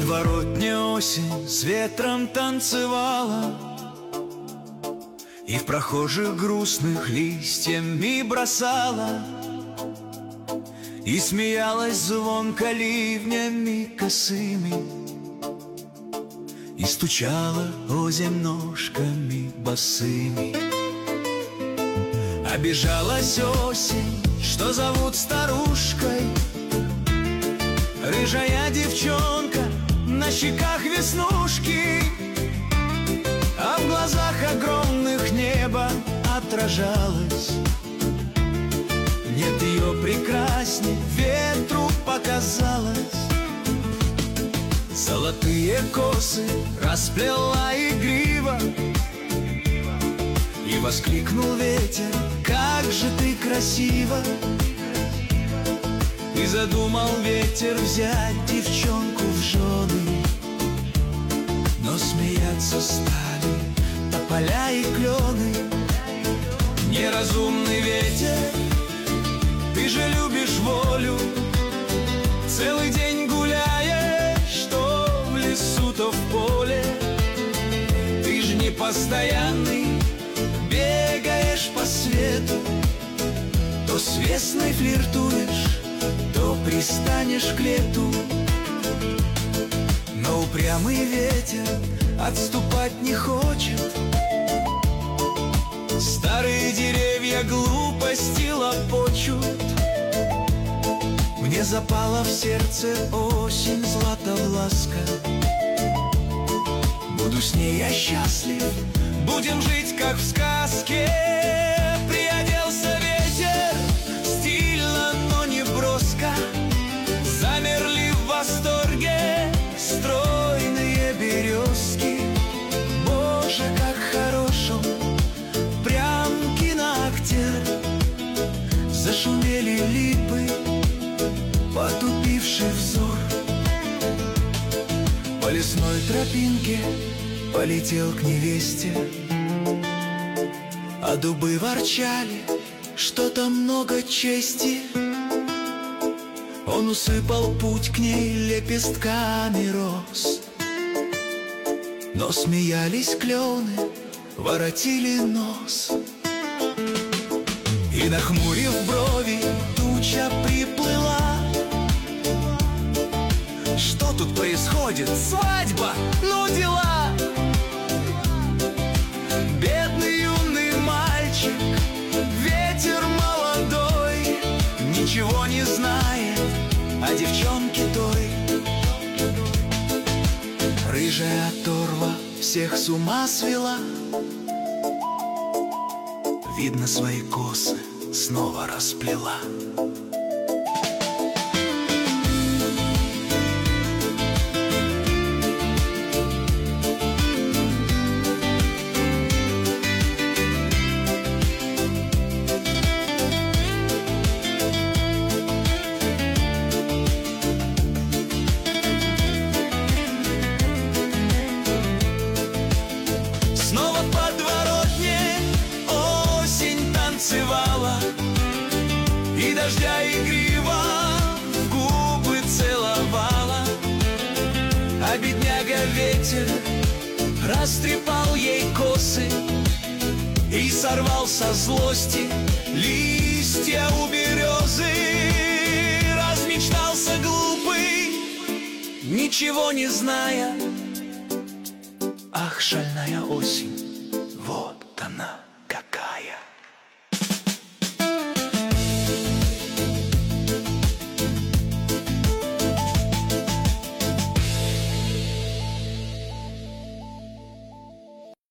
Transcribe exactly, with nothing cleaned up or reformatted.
подворотне осень с ветром танцевала, и в прохожих грустных листьями бросала, и смеялась звонко ливнями косыми, и стучала озимь ножками босыми. Обижалась осень, что зовут старушкой, рыжая девчонка, на щеках веснушки, а в глазах огромных небо отражалось. Нет ее прекрасней, ветру показалось. Золотые косы расплела игриво, и воскликнул ветер: как же ты красива! И задумал ветер взять девчонку в жены, но смеяться стали тополя и клены. Неразумный ветер, ты же любишь волю, целый день гуляешь, то в лесу, то в поле. Ты ж не постоянный, бегаешь по свету, то с весной флиртуешь, то пристанешь к лету. Но упрямый ветер отступать не хочет, старые деревья глупости лопочут. Мне запала в сердце осень златовласка, буду с ней я счастлив, будем жить как в сказке. Приоделся ветер стильно, но не броско, замерли в восторге стройные березки. Боже, как хорош он, прям киноактер. Зашумели липы, потупивший взор. По лесной тропинке полетел к невесте, а дубы ворчали, что-то много чести. Он усыпал путь к ней лепестками роз, но смеялись клены, воротили нос. И, нахмурив брови, туча приплыла. Что тут происходит? Свадьба? Ну дела! Бедный юный мальчик, ветер молодой, ничего не знает о девчонке той. Рыжая оторва всех с ума свела, видно, свои косы снова расплела. Снова в подворотне осень танцевала, и дождя игриво в губы целовала. А бедняга ветер растрепал ей косы и сорвал со злости листья у березы. Размечтался глупый, ничего не зная. Ах, шальная осень,